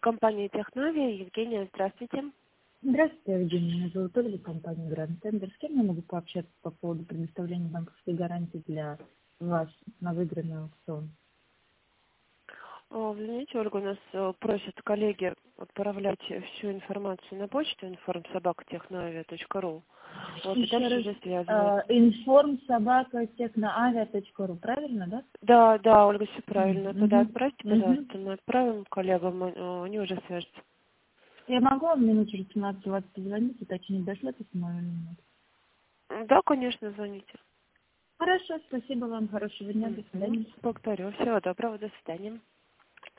Компания Техновия. Евгения, здравствуйте. Здравствуйте, Евгения. Меня зовут Ольга, компания Grand Tender. С кем я могу пообщаться по поводу предоставления банковской гарантии для вас на выигранный аукцион? Вы знаете, Ольга, у нас просят коллеги отправлять всю информацию на почту informsobaka.техновia.ru. Вот, и Еще дальше раз. уже связываться. Informsobaka.техноавиа.ру, правильно, да? Да, Ольга, все правильно. Туда Угу. отправьте, Угу. пожалуйста, мы отправим коллегам, они уже свяжутся. Я могу вам минут через 17-20 позвонить, уточнить, дошло письмо или нет? Да, конечно, звоните. Хорошо, спасибо вам, хорошего дня, до свидания. Благодарю. Всего доброго, до свидания.